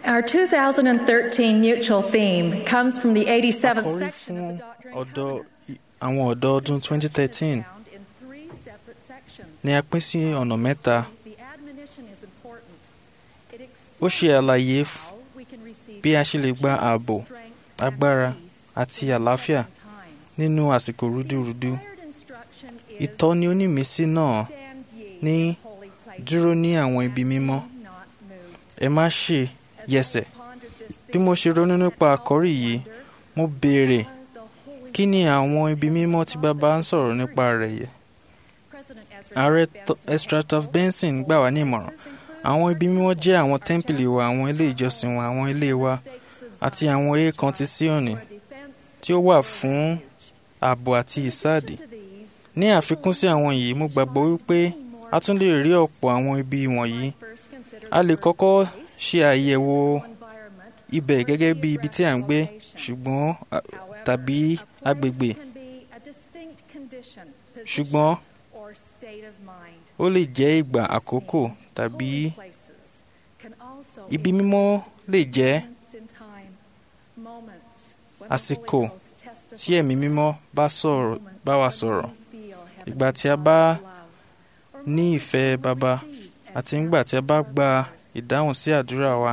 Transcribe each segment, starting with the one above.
Our 2013 mutual theme comes from the 87th Àkòrí section fún of the Doctrine and ọ̀dọ́ Covenants. àwọn ọ̀dọ́ ọdún 2013 Found in three separate sections. ni a pín sí ọ̀nà mẹ́ta. The admonition is important. It Ó ṣe explains àlàyé how we can receive bí a ṣe lè gba ààbò, strength, agbára and peace àti in àlàáfíà times. nínú àsìkò rúdurùdu. Inspired instruction is Ìtọ́ni onímísí náà stand ye ní in holy places dúró ní àwọn ibi and mímọ́. be not moved. Ẹ má ṣe As yẹsẹ̀. I pondered this Bí mo ṣe ronú nípa àkọ́rí yìí, mo béèrè kí ni àwọn ibi mímọ́ tí Baba ń sọ̀rọ̀ nípa rẹ̀ yẹ. Ààrẹ Ezra Taft Benson gbà wá ní ìmọ̀ràn. Àwọn ibi mímọ́ jẹ́ àwọn tẹ́ḿpìlì wa, àwọn ilé ìjọsìn wa, àwọn ilé wa àti àwọn èèkàn ti Síónì tí ó wà fún ààbò àti ìsáàdì. Ní àfikún sí àwọn yìí, mo gbàgbọ́ wípé a tún lè rí ọ̀pọ̀ àwọn ibi wọ̀nyí. A lè kọ́kọ́ ṣe àyẹ̀wò ibẹ̀ gẹ́gẹ́ bí ibi tí à ń gbé, ṣùgbọ́n tàbí agbègbè. Ṣùgbọ́n ó lè jẹ́ ìgbà àkókò tàbí ibi mímọ́ lè jẹ́ àsìkò tí ẹ̀mí mímọ́ bá wa sọ̀rọ̀, ìgbà tí a bá ní ìfẹ́ Baba àti nígbà tí a bá gba ìdáhùn sí àdúrà wa.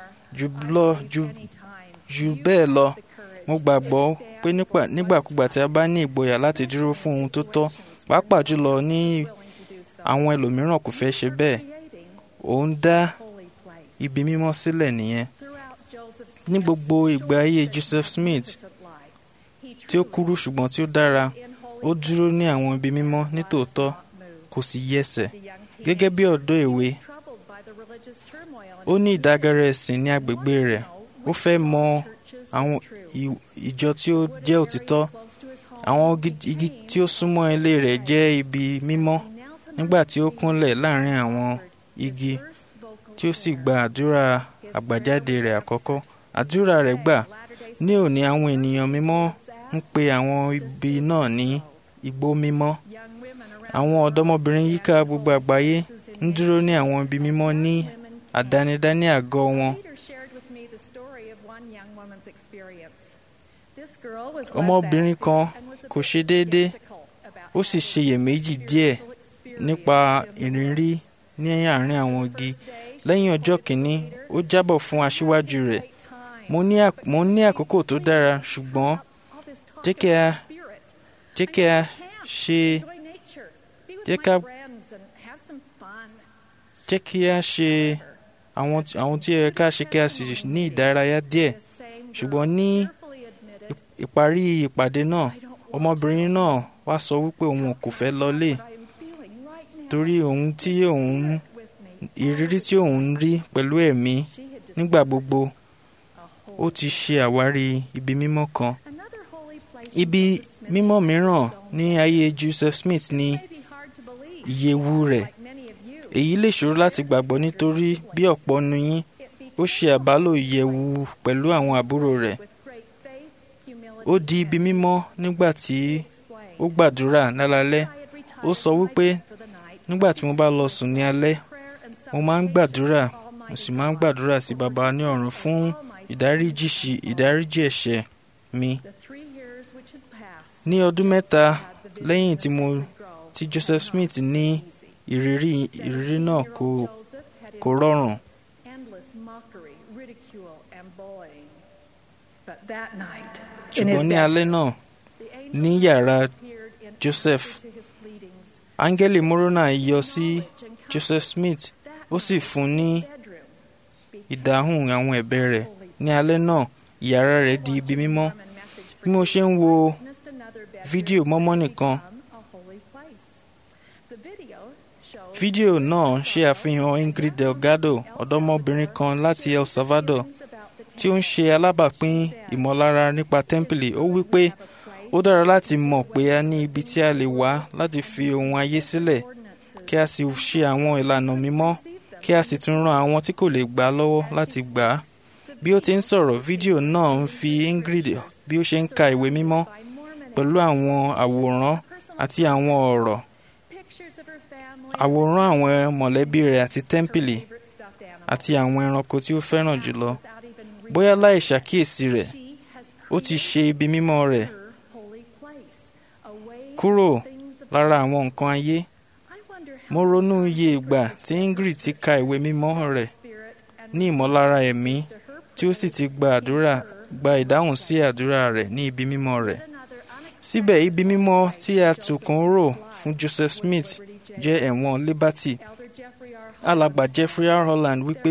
Jù bẹ́ẹ̀ lọ, mo gbàgbọ́ pé nígbàkúgbà tí a bá ní ìgboyà láti dúró fún ohun tó tọ́, pàápàá jùlọ ní àwọn ẹlòmíràn kò fẹ́ ṣe bẹ́ẹ̀, ó ń dá ibi mímọ́ sílẹ̀ nìyẹn. Ní gbogbo ìgbà ayé Joseph Smith, tí ó kúrú ṣùgbọ́n tí ó dára, ó dúró ní àwọn ibi mímọ́ nítòótọ́, kò sì yẹsẹ̀. Gẹ́gẹ́ bí ọ̀dọ́ èwe, ó ní ìdágẹ́rẹ́ ẹ̀sìn ní agbègbè rẹ̀. Ó fẹ́ mọ àwọn ìjọ tí ó jẹ́ òtítọ́. Àwọn igi tí ó súnmọ́ ilé rẹ̀ jẹ́ ibi mímọ́. Nígbà tí ó kúnlẹ̀ láàrin àwọn igi tí ó sì gba àdúrà àgbàjáde rẹ̀ àkọ́kọ́. Àdúrà rẹ̀ gbà. Ní òní, àwọn ènìyàn mímọ́ ń pe àwọn ibi náà ní igbó mímọ́. Àwọn ọ̀dọ́mọbìnrin yíká gbogbo àgbáyé ń dúró ní àwọn ibi mímọ́ ní àdánidá ní àgọ́ wọn. Ọmọbìnrin kan kò ṣe déédéé, ó sì ṣiyèméjì díẹ̀ nípa ìrírí ní àárín àwọn igi. Lẹ́yìn ọjọ́ kìíní, ó jábọ̀ fún aṣíwájú rẹ̀. Mo ní àkókò tó dára, ṣùgbọ́n jẹ́ kí a ṣe àwọn tí ẹ ká ṣe kí a sì ní ìdárayá díẹ̀. Ṣùgbọ́n ní ìparí ìpàdé náà, ọmọbìnrin náà wá sọ wípé òun kò fẹ́ lọlé torí ìrírí tí òun ń rí pẹ̀lú ẹ̀mí nígbà gbogbo. Ó ti ṣe àwárí ibi mímọ́ kan. Ibi mímọ́ mìíràn ní ayé Joseph Smith ní ìyẹ̀wù rẹ̀. Èyí lè ṣòro láti gbàgbọ́ nítorí bí ọ̀pọ̀ nínú yín, ó ṣe àbálò ìyẹ̀wù pẹ̀lú àwọn àbúrò rẹ̀. Ó di ibi mímọ́ nígbà tí ó gbàdúrà lálaalẹ́. Ó sọ wípé nígbà tí mo bá lọ sùn ní alẹ́, mo máa ń gbàdúrà, mo sì máa ń gbàdúrà sí Baba ní ọ̀run fún ìdáríjì ẹ̀ṣẹ̀ mi. Ní ọdún mẹ́ta lẹ́yìn tí Joseph Smith ní ìrírí náà kò rọrùn. Ṣùgbọ́n ní alẹ́ náà, ní yàrá Joseph, áńgẹ́lì Moroni yọ sí Joseph Smith, ó sì fún ní ìdáhùn àwọn ẹ̀bẹ̀ rẹ̀. Ní alẹ́ náà, yàrá rẹ̀ di ibi mímọ́. Bí mo ṣe ń wo fídíò Mọ́mọ́nì kan, fídíò náà ṣe àfihàn Ingrid Delgado, ọ̀dọ́mọbìnrin kan láti El Salvador, tí ó ń ṣe alábàápín ìmọ̀lára nípa tẹ́ḿpìlì. Ó wí pé ó dára láti mọ̀ pé a ní ibi tí a lè wá láti fi ohun ayé sílẹ̀, kí a sì ṣe àwọn ìlànà mímọ́, kí a sì tún ran àwọn tí kò lè gbà lọ́wọ́ láti gbà á. Bí ó ti ń sọ̀rọ̀, fídíò náà ń fi Ingrid bí ó ṣe ń ka ìwé mímọ́ pẹ̀lú àwọn àwòrán àti àwọn ọ̀rọ̀, àwòrán àwọn mọ̀lẹ́bí rẹ̀ àti tẹ́ḿpìlì. àti àwọn ẹranko tí ó fẹ́ràn jùlọ. Bóyá láì ṣàkíyèsí rẹ̀, ó ti ṣe ibi mímọ́ rẹ̀ kúrò lára àwọn nǹkan ayé. Mo ronú iye ìgbà tí Ingrid ti ka ìwé mímọ́ rẹ̀ ní ìmọ̀lára ẹ̀mí tí ó sì ti gba ìdáhùn sí àdúrà rẹ̀ ní ibi mímọ́ rẹ̀. Síbẹ̀ ibi mímọ́ tí a tòkun rò fún Joseph Smith jẹ́ ẹ̀wọ̀n Liberty. Alàgbà Jeffrey R. Holland wípé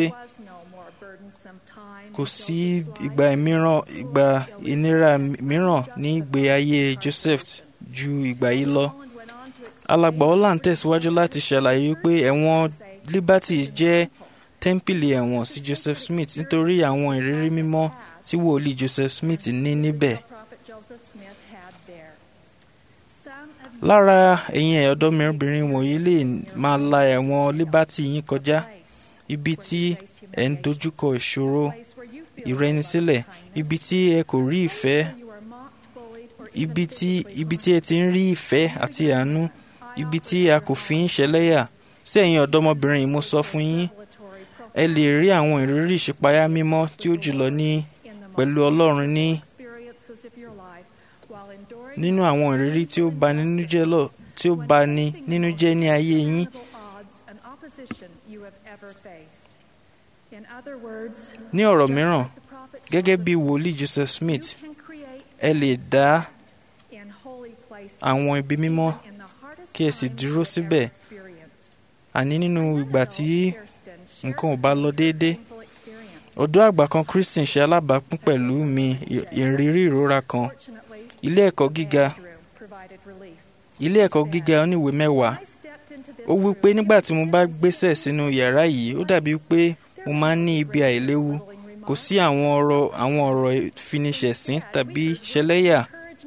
kò sí ìgbà ìnira mìíràn ní ìgbé ayé Joseph ju ìgbà yìí lọ. Alàgbà Holland tẹ̀síwájú láti ṣàlàyé wípé ẹ̀wọ̀n Liberty jẹ́ tẹ́ḿpìlì ẹ̀wọ̀n sí Joseph Smith nítorí àwọn ìrírí mímọ́ tí wòlíì Joseph Smith ní níbẹ̀. Lára ẹ̀yin ọ̀dọ́mọbìnrin wọ̀nyí lè máa la ẹ̀wọ̀n Liberty yín kọjá, ibi tí ẹ̀ ń dojúkọ ìṣòro ìrẹnisílẹ̀, ibi tí ẹ kò rí ìfẹ́, ibi tí ẹ ti ń rí ìfẹ́ àti àánú, ibi tí a kò fi ń ṣẹlẹ́yà. Sí ẹ̀yin ọ̀dọ́mọbìnrin yìí mo sọ fún yín, ẹ lè rí àwọn ìrírí ìṣípayá mímọ́ tí ó jùlọ ní pẹ̀lú Ọlọ́run nínú àwọn ìrírí tí ó bani nínú jẹ́ ní ayé yín. Ní ọ̀rọ̀ mìíràn, gẹ́gẹ́ bí wòlíì Joseph Smith, ẹ lè dá àwọn ibi mímọ́ kí ẹ sì dúró síbẹ̀, àní nínú ìgbà tí nǹkan ò bá lọ déédé. Ọ̀dọ́ àgbà kan Christian ṣe alábàápín pẹ̀lú mi ìrírí ìrora kan. Ilé ẹ̀kọ́ gíga oníwèé 10. Ó wí pé nígbà tí mo bá gbésẹ̀ sínú yàrá yìí, ó dàbí pé mo máa ń ní ibi àìléwu. Kò sí àwọn ọ̀rọ̀ ìfiniṣẹ̀sín tàbí ṣẹlẹ́yà.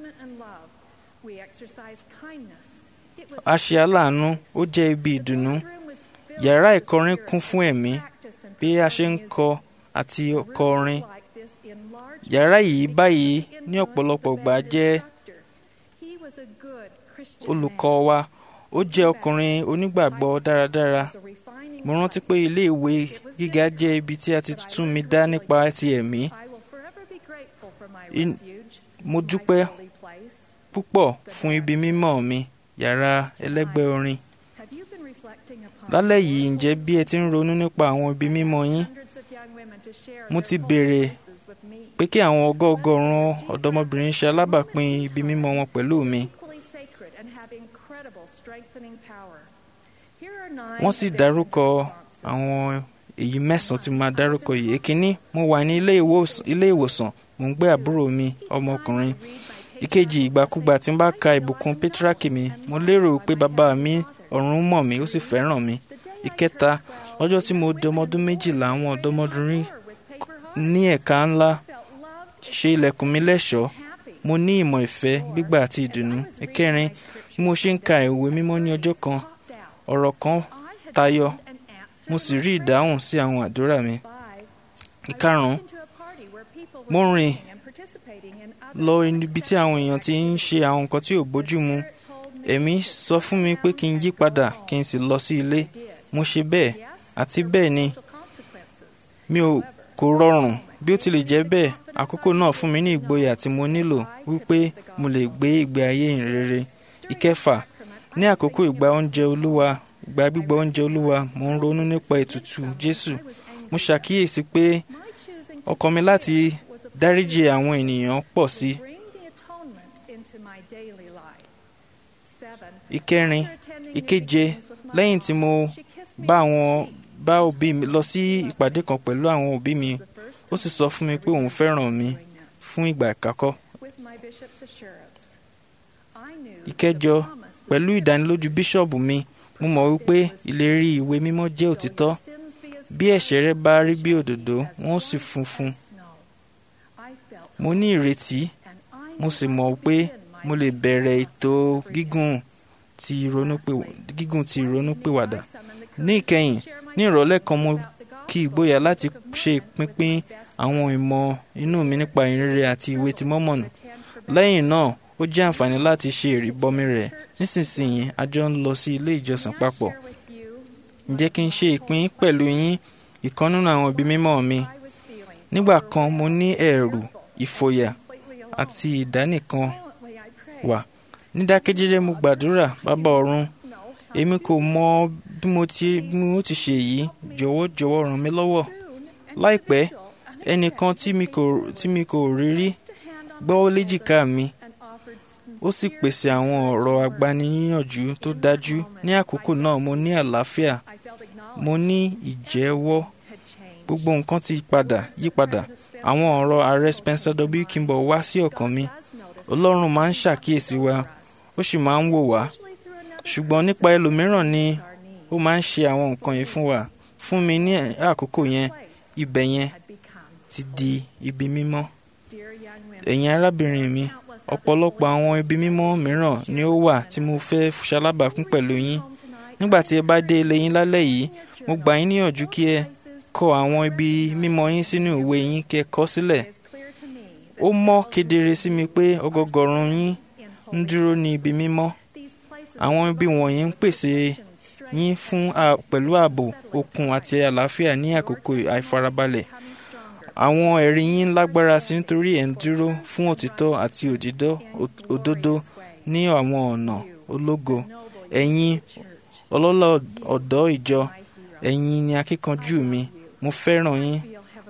A ṣe aláàánú, ó jẹ́ ibi ìdùnnú. Yàrá ìkọrin kún fún ẹ̀mí bí a ṣe ń kọ àti kọ orin. Yàrá yìí báyìí ní ọ̀pọ̀lọpọ̀ ìgbà jẹ́ olùkọ́ wa. Ó jẹ́ ọkùnrin onígbàgbọ́ dáradára. Mo rántí pé ilé ìwé gíga jẹ́ ibi tí a ti tún mi dá nípa ti ẹ̀mí. Mo dúpẹ́ púpọ̀ fún ibi mímọ́ mi, yàrá ẹlẹ́gbẹ́ orin. Lálẹ́ yìí, ǹjẹ́ bí ẹ ti ń ronú nípa àwọn ibi mímọ́ yín, mo ti béèrè pé kí àwọn ọgọ́gọ́rùn ọ̀dọ́mọbìnrin ṣe alábàápín ibi mímọ́ wọn pẹ̀lú mi. Wọ́n sì dárúkọ àwọn èyí 9 tí mo máa dárúkọ yìí. Èkíní, mo wà ní ilé ìwòsàn, mo ń gbé àbúrò mi ọmọkùnrin. Ìkejì, ìgbàkúgbà tí n bá ka ìbùkún Pétrákì mi, mo lérò pé bàbá mi ọ̀run mọ̀ mí, ó sì fẹ́ràn mi. Ìkẹta, lọ́jọ́ tí mo di ọmọdún 12, àwọn ọ̀dọ́mọdúnrín ní ẹ̀ka ńlá ṣe ilẹ̀kùn mi lẹ́ṣọ̀ọ́. Mo ní ìmọ̀ ìfẹ́, gbígbà àti ìdùnnú. Ìkẹrin, bí mo ṣe ń ka ìwé mímọ́ ní ọjọ́ kan, ọ̀rọ̀ kan tayọ, mo sì rí ìdáhùn sí àwọn àdúrà mi. Ìkarùn-ún, mo rìn lọ ibi tí àwọn èèyàn ti ń ṣe àwọn nǹkan tí ò bójú mu. Ẹ̀mí sọ fún mi pé kí n yí padà kí n sì lọ sí ilé. Mo ṣe bẹ́ẹ̀, àti bẹ́ẹ̀ ni kò rọrùn. Bí ó tilẹ̀ jẹ́ bẹ́ẹ̀, àkókò náà fún mi ní ìgboyà tí mo nílò wípé mo lè gbé ìgbé ayé ìhìnrere. Ìkẹfà, ní àkókò ìgbà gbígbà oúnjẹ Olúwa, mo ń ronú nípa ètùtù Jésù. Mo ṣàkíyèsí pé ọkàn mi láti dáríjì àwọn ènìyàn pọ̀ sí. Ìkẹrin, ìkeje, lẹ́yìn tí mo bá òbí mi lọ sí ìpàdé kan pẹ̀lú àwọn òbí mi, ó sì sọ fún mi pé òun fẹ́ràn mi fún ìgbà àkọ́kọ́. Ìkẹjọ, pẹ̀lú ìdánilójú bíṣọ̀bù mi, mo mọ̀ wípé ìlérí ìwé mímọ́ jẹ́ òtítọ́. Bí ẹ̀ṣẹ̀ rẹ bá rí bí òdòdó, wọn ó sì funfun. Mo ní ìrètí, mo sì mọ̀ pé mo lè bẹ̀rẹ̀ ètò gígùn ti ìrònúpìwàdà. Ní ìkẹyìn, ní ìrọ̀lẹ́ kan, mo kí ìgboyà láti ṣe ìpínpín àwọn ìmọ̀ inú mi nípa ìhìnrere àti ìwé ti Mọ́mọ́nì. Lẹ́yìn náà, ó jẹ́ àǹfààní láti ṣe ìrìbọmi rẹ̀. Nísinsìnyí, a jọ ń lọ sí ilé ìjọsìn papọ̀. Ǹjẹ́ kí n ṣe ìpín pẹ̀lú yín ìkan nínú àwọn ibi mímọ́ mi. Nígbà kan mo ní ẹ̀rù, ìfòyà àti ìdánìkan wà. Nídákẹ́jẹ́jẹ́ mo gbàdúrà, Baba ọ̀run, èmi kò mọ bí mo ti ṣe èyí, jọ̀wọ́ ràn mí lọ́wọ́. Láìpẹ́, ẹnìkan tí mi kò rí rí gbọ́wọ́ léjìká mi, ó sì pèsè àwọn ọ̀rọ̀ agbaniníyànjú tó dájú. Ní àkókò náà mo ní àlàáfíà, mo ní ìjẹ́wọ́, gbogbo nǹkan ti yí padà. Àwọn ọ̀rọ̀ ààrẹ Spencer W. Kimball wá sí ọkàn mi. Ọlọ́run máa ń ṣàkíyèsí wa, ó sì máa ń wò wá. Ṣùgbọ́n nípa ẹlòmíràn ni ó máa ń ṣe àwọn nǹkan yìí fún wa. Fún mi ní àkókò yẹn, ibẹ̀ yẹn ti di ibi mímọ́. Ẹ̀yin arábìnrin mi, ọ̀pọ̀lọpọ̀ àwọn ibi mímọ́ mìíràn ni ó wà tí mo fẹ́ ṣalábàápín pẹ̀lú yín. Nígbà tí ẹ bá dé ilé yín lálẹ́ yìí, mo gbà yín níyànjú kí ẹ kọ àwọn ibi mímọ́ yín sínú ìwé yín kí ẹ kọ sílẹ̀. Ó mọ́ kedere sí mi pé ọgọgọ̀rún yín ń dúró ní ibi mímọ́. Àwọn ibi wọ̀nyí ń pèsè yín fún pẹ̀lú ààbò, okun àti àlàáfíà ní àkókò àìfarabalẹ̀. Àwọn ẹ̀rí yín lágbára sí nítorí ẹ̀ ń dúró fún òtítọ́ àti òdodo ní àwọn ọ̀nà ológo. Ẹ̀yin ọlọ́lá ọ̀dọ́ ìjọ, ẹ̀yin ni akíkanjú mi. Mo fẹ́ràn yín.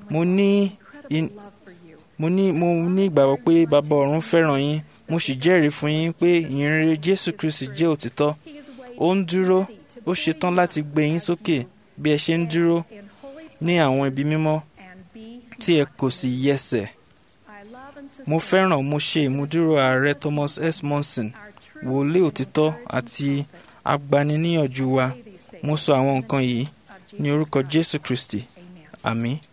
Mo ní ìgbàgbọ́ pé Baba ọ̀run fẹ́ràn yín. Mo sì jẹ́rìí fún yín pé ìyìnrere Jésù Kristi jẹ́ òtítọ́. Ó ń dúró, ó ṣetán láti gbé yín sókè bí ẹ ṣe ń dúró ní àwọn ibi mímọ́ tí ẹ kò sì yẹsẹ̀. Mo fẹ́ràn mo ṣe ìmúdúró ààrẹ Thomas S. Monson, wòlíì òtítọ́ àti agbaniníyànjú wa. Mo sọ àwọn nǹkan yìí ní orúkọ Jésù Kristi. Àmín.